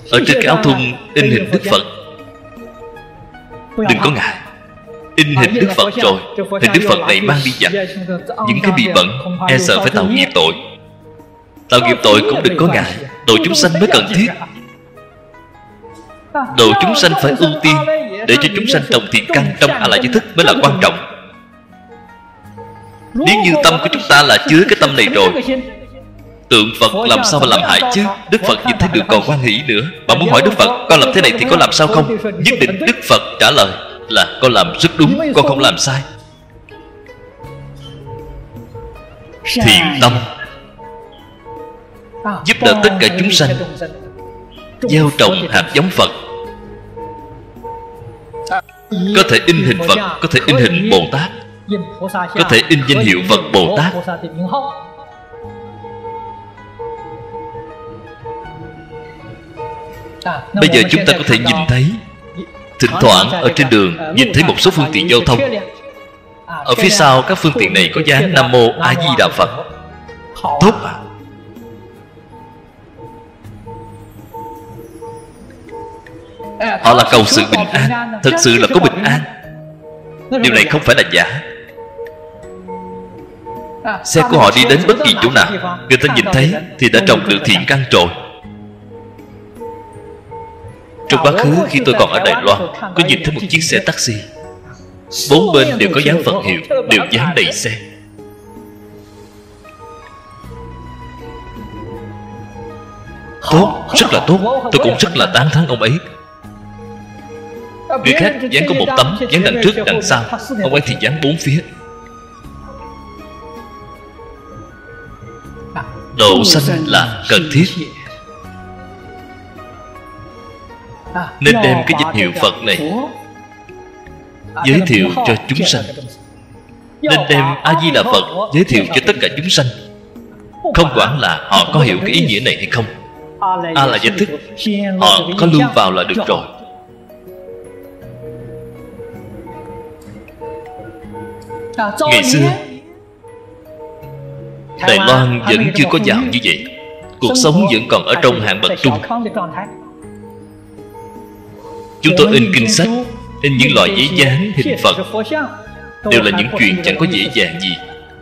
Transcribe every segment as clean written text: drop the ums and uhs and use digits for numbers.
Ở trên cái áo thun in hình Đức Phật. Đừng có ngại. In hình Đức Phật rồi, hình Đức Phật này mang đi giặt, những cái bị bẩn e sợ phải tạo nghiệp tội. Tạo nghiệp tội cũng đừng có ngại. Độ chúng sanh mới cần thiết. Độ chúng sanh phải ưu tiên, để cho chúng sanh trồng thiện căn trong A La Gia Thức mới là quan trọng. Nếu như tâm của chúng ta là chứa cái tâm này rồi, tượng Phật làm sao mà làm hại chứ? Đức Phật nhìn thấy được còn hoan hỷ nữa. Bạn muốn hỏi Đức Phật, con làm thế này thì có làm sao không? Nhất định Đức Phật trả lời là con làm rất đúng, con không làm sai. Thiện tâm giúp đỡ tất cả chúng sanh, gieo trồng hạt giống Phật. Có thể in hình Phật, có thể in hình Bồ Tát, có thể in danh hiệu Phật Bồ Tát. Bây giờ chúng ta có thể nhìn thấy, thỉnh thoảng ở trên đường nhìn thấy một số phương tiện giao thông, ở phía sau các phương tiện này có dán Nam Mô A Di Đà Phật. Tốt à? Họ là cầu sự bình an, thật sự là có bình an. Điều này không phải là giả. Xe của họ đi đến bất kỳ chỗ nào, người ta nhìn thấy thì đã trồng được thiện căn rồi. Trong quá khứ khi tôi còn ở Đài Loan, có nhìn thấy một chiếc xe taxi, bốn bên đều có dán Phật hiệu, đều dán đầy xe. Tốt, rất là tốt. Tôi cũng rất là tán thán ông ấy. Người khác dán có một tấm, dán đằng trước đằng sau, ông ấy thì dán bốn phía. Độ sanh là cần thiết, nên đem cái danh hiệu Phật này giới thiệu cho chúng sanh, nên đem A Di Đà Phật giới thiệu cho tất cả chúng sanh. Không quản là họ có hiểu cái ý nghĩa này hay không, A La Gia Thức họ có lưu vào là được rồi. Ngày xưa Đài Loan vẫn chưa có giàu như vậy, cuộc sống vẫn còn ở trong hạng bậc trung. Chúng tôi in kinh sách, in những loại giấy dán hình Phật, đều là những chuyện chẳng có dễ dàng gì.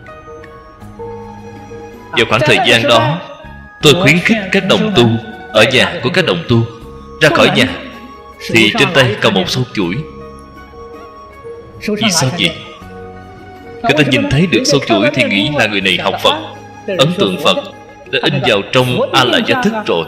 Vào khoảng thời gian đó, tôi khuyến khích các đồng tu ở nhà của các đồng tu ra khỏi nhà thì trên tay cầm một sâu chuỗi. Vì sao vậy? Người ta nhìn thấy được sâu chuỗi thì nghĩ là người này học Phật, ấn tượng Phật đã in vào trong A La Gia Thức rồi.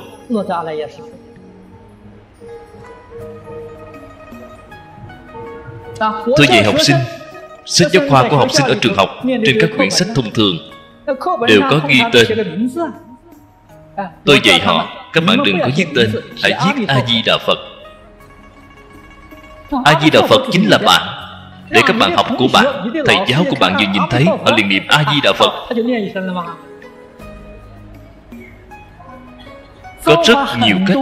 Tôi dạy học sinh, sách giáo khoa của học sinh ở trường học, trên các quyển sách thông thường đều có ghi tên. Tôi dạy họ, các bạn đừng có viết tên, hãy viết A Di Đà Phật. A Di Đà Phật chính là bạn, để các bạn học của bạn, thầy giáo của bạn vừa nhìn thấy họ liền niệm A Di Đà Phật. Có rất nhiều cách.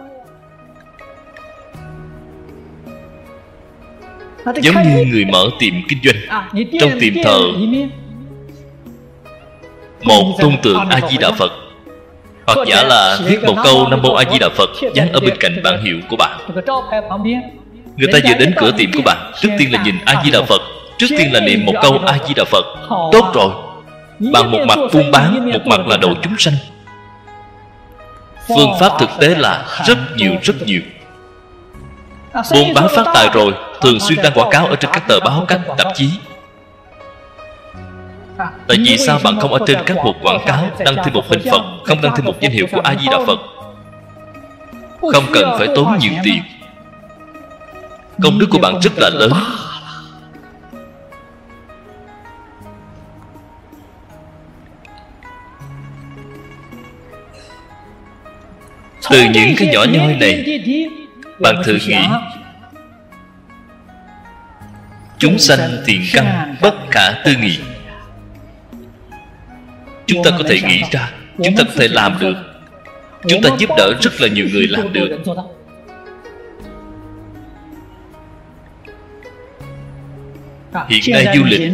Giống như người mở tiệm kinh doanh, trong tiệm thờ một tôn tượng A Di Đà Phật, hoặc giả là viết một câu Nam Mô A Di Đà Phật dán ở bên cạnh bảng hiệu của bạn. Người ta vừa đến cửa tiệm của bạn, trước tiên là nhìn A Di Đà Phật, trước tiên là niệm một câu A Di Đà Phật. Tốt rồi, bạn một mặt buôn bán, một mặt là độ chúng sanh. Phương pháp thực tế là rất nhiều. Buôn bán phát tài rồi, thường xuyên đăng quảng cáo ở trên các tờ báo, các tạp chí. Tại vì sao bạn không ở trên các mục quảng cáo đăng thêm một hình Phật, không đăng thêm một danh hiệu của A Di Đà Phật? Không cần phải tốn nhiều tiền, công đức của bạn rất là lớn. Từ những cái nhỏ nhoi này, bạn thử nghĩ, chúng sanh thiện căn bất khả tư nghị. Chúng ta có thể nghĩ ra, chúng ta có thể làm được, chúng ta giúp đỡ rất là nhiều người làm được. Hiện nay du lịch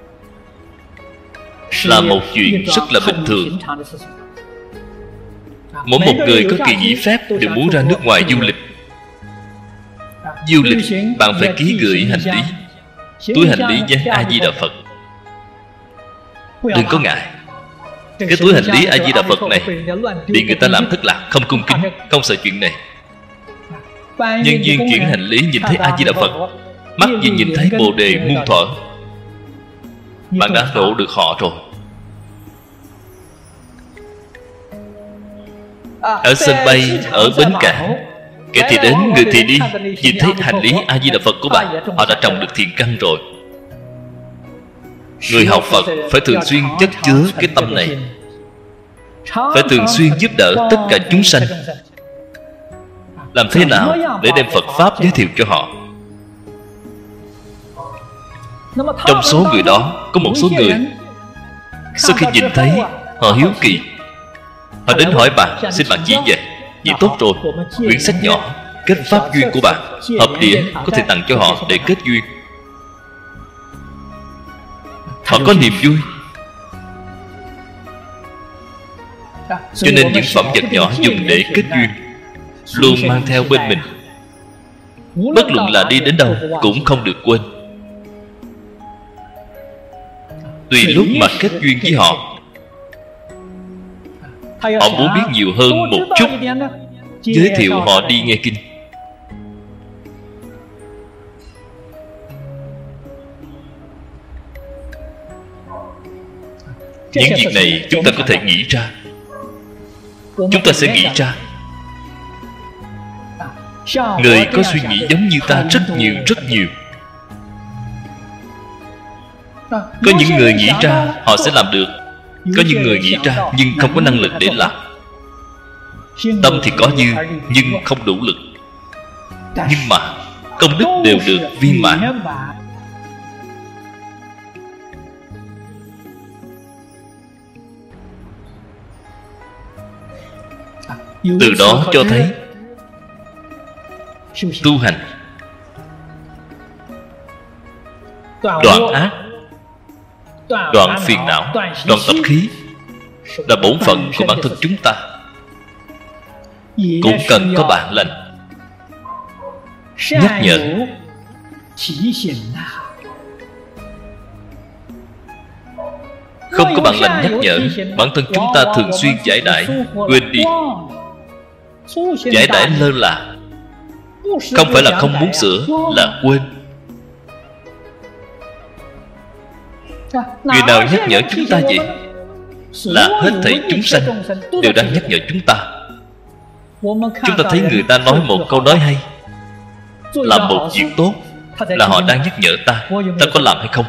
là một chuyện rất là bình thường. Mỗi một người có kỳ nghỉ phép đều muốn ra nước ngoài du lịch. Du lịch bạn phải ký gửi hành lý. Túi hành lý dán A Di Đà Phật. Đừng có ngại. Cái túi hành lý A Di Đà Phật này bị người ta làm thất lạc, không cung kính, không sợ chuyện này. Nhân viên chuyển hành lý nhìn thấy A Di Đà Phật, mắt gì nhìn thấy Bồ Đề muôn thuở, bạn đã độ được họ rồi. Ở sân bay, ở bến cảng, kẻ thì đến, người thì đi, nhìn thấy hành lý A Di Đà Phật của bạn, họ đã trồng được thiện căn rồi. Người học Phật phải thường xuyên chất chứa cái tâm này, phải thường xuyên giúp đỡ tất cả chúng sanh. Làm thế nào để đem Phật Pháp giới thiệu cho họ? Trong số người đó, có một số người sau khi nhìn thấy, họ hiếu kỳ, họ đến hỏi bạn, xin bạn chỉ dạy. Vậy tốt rồi, quyển sách nhỏ kết pháp duyên của bạn, hợp đĩa có thể tặng cho họ để kết duyên. Họ có niềm vui. Cho nên những phẩm vật nhỏ dùng để kết duyên luôn mang theo bên mình. Bất luận là đi đến đâu cũng không được quên. Tùy lúc mà kết duyên với họ, họ muốn biết nhiều hơn một chút, giới thiệu họ đi nghe kinh. Những việc này chúng ta có thể nghĩ ra. Chúng ta sẽ nghĩ ra. Người có suy nghĩ giống như ta rất nhiều, rất nhiều. Có những người nghĩ ra họ sẽ làm được, có những người nghĩ ra nhưng không có năng lực để làm. Tâm thì có dư nhưng không đủ lực. Nhưng mà công đức đều được viên mãn. Từ đó cho thấy tu hành đoạn ác, đoạn phiền não, đoạn tập khí là bổn phận của bản thân chúng ta. Cũng cần có bản lĩnh nhắc nhở. Không có bản lĩnh nhắc nhở, bản thân chúng ta thường xuyên giải đãi, quên đi. Giải đãi lơ là, không phải là không muốn sửa, là quên. Người nào nhắc nhở chúng ta vậy? Là hết thảy chúng sanh đều đang nhắc nhở chúng ta. Chúng ta thấy người ta nói một câu nói hay, làm một việc tốt, là họ đang nhắc nhở ta. Ta có làm hay không?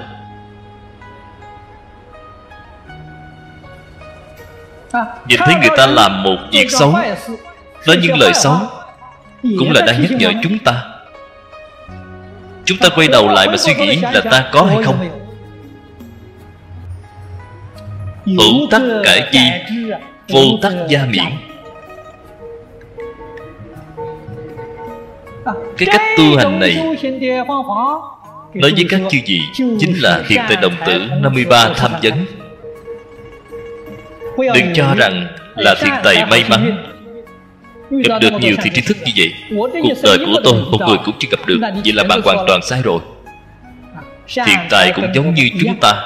Nhìn thấy người ta làm một việc xấu, nói những lời xấu, cũng là đang nhắc nhở chúng ta. Chúng ta quay đầu lại mà suy nghĩ là ta có hay không. Hữu tắc cải chi, vô tắc gia miễn. Cái cách tu hành này nói với các chư vị chính là hiện tại đồng tử 53 tham vấn. Đừng cho rằng là thiện tài may mắn gặp được nhiều thiện tri thức như vậy. Cuộc đời của tôi một người cũng chưa gặp được. Vậy là bạn hoàn toàn sai rồi. Thiện tài cũng giống như chúng ta.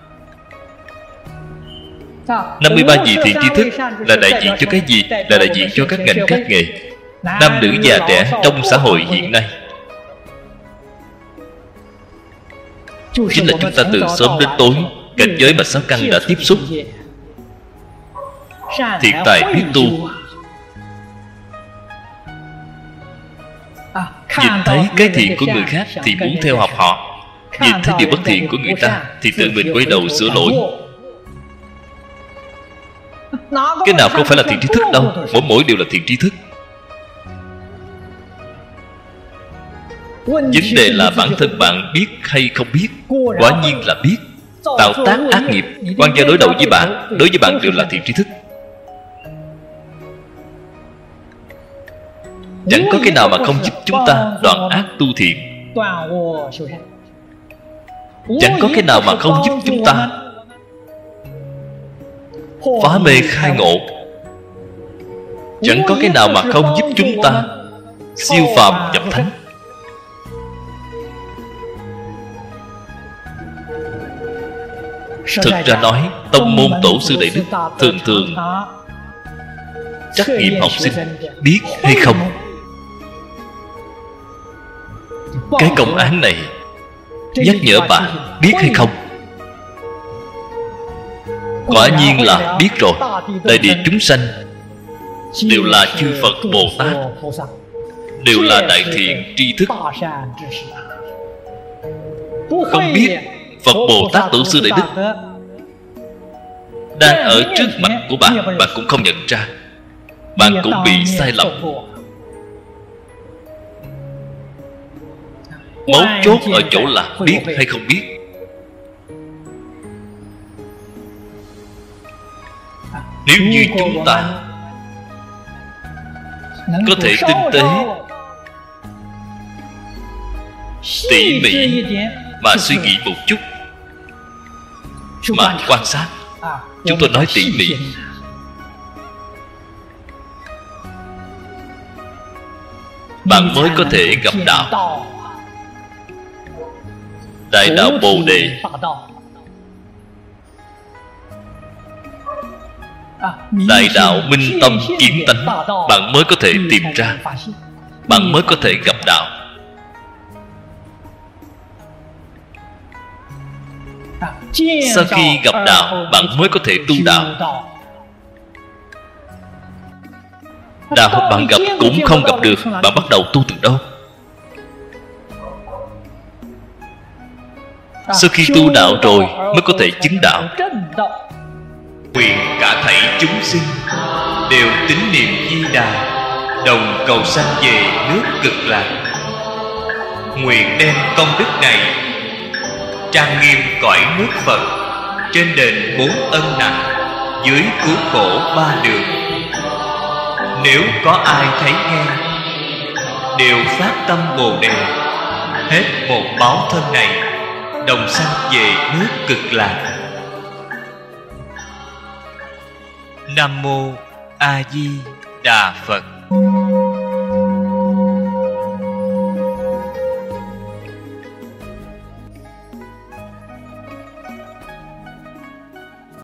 53 vị thiện tri thức là đại diện cho cái gì? Là đại diện cho các ngành các nghề, nam nữ già trẻ trong xã hội hiện nay. Chính là chúng ta từ sớm đến tối, cảnh giới mà sáu căn đã tiếp xúc. Thiện tài biết tu, nhìn thấy cái thiện của người khác thì muốn theo học họ, nhìn thấy điều bất thiện của người ta thì tự mình quay đầu sửa lỗi. Cái nào không phải là thiện tri thức đâu, mỗi đều là thiện tri thức. Vấn đề là bản thân bạn biết hay không biết. Quả nhiên là biết. Tạo tác ác nghiệp, quan gia đối đầu với bạn, đối với bạn đều là thiện tri thức. Chẳng có cái nào mà không giúp chúng ta đoạn ác tu thiện. Chẳng có cái nào mà không giúp chúng ta phá mê khai ngộ. Chẳng có cái nào mà không giúp chúng ta siêu phàm nhập thánh. Thực ra nói, tông môn tổ sư đại đức thường thường trắc nghiệm học sinh biết hay không. Cái công án này nhắc nhở bạn biết hay không. Quả nhiên là biết rồi. Đại địa chúng sanh đều là chư Phật Bồ Tát, đều là đại thiện tri thức. Không biết Phật Bồ Tát tổ sư đại đức đang ở trước mặt của bạn, bạn cũng không nhận ra. Bạn cũng bị sai lầm. Mấu chốt ở chỗ là biết hay không biết. Nếu như chúng ta có thể tinh tế tỉ mỉ mà suy nghĩ một chút, mà quan sát, chúng tôi nói tỉ mỉ, bạn mới có thể gặp đạo. Đại đạo Bồ Đề, đại đạo minh tâm kiến tánh, bạn mới có thể tìm ra, bạn mới có thể gặp đạo. Sau khi gặp đạo, bạn mới có thể tu đạo. Đạo bạn gặp cũng không gặp được, bạn bắt đầu tu từ đâu? Sau khi tu đạo rồi mới có thể chứng đạo. Nguyện cả thảy chúng sinh đều tín niệm Di Đà, đồng cầu sanh về nước Cực Lạc. Nguyện đem công đức này trang nghiêm cõi nước Phật, trên đền 4 ân nặng, dưới cứu khổ 3 đường. Nếu có ai thấy nghe, đều phát tâm Bồ Đề, hết một báo thân này, đồng sanh về nước Cực Lạc. Nam Mô A Di Đà Phật.